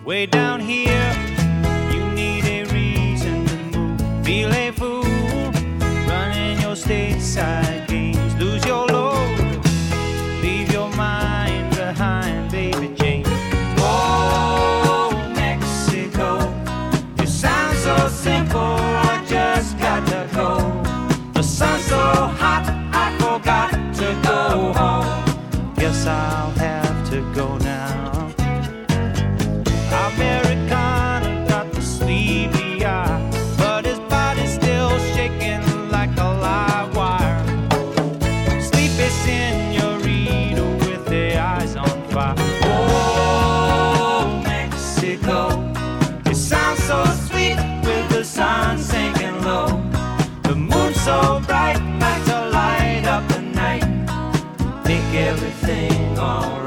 Way down here, you need a reason to move. Feel a fool, running your stateside games. Lose your load, leave your mind behind, baby Jane. Oh, Mexico, you sound so simple, I just got to go. The sun's so hot, I forgot to go home. Guess I'll have to go now. Americana got the sleepy eye, but his body's still shaking like a live wire. Sleepy senorita with their eyes on fire. Oh, Mexico, you sound so sweet with the sun sinking low. The moon's so bright, like to light up the night, make everything alright.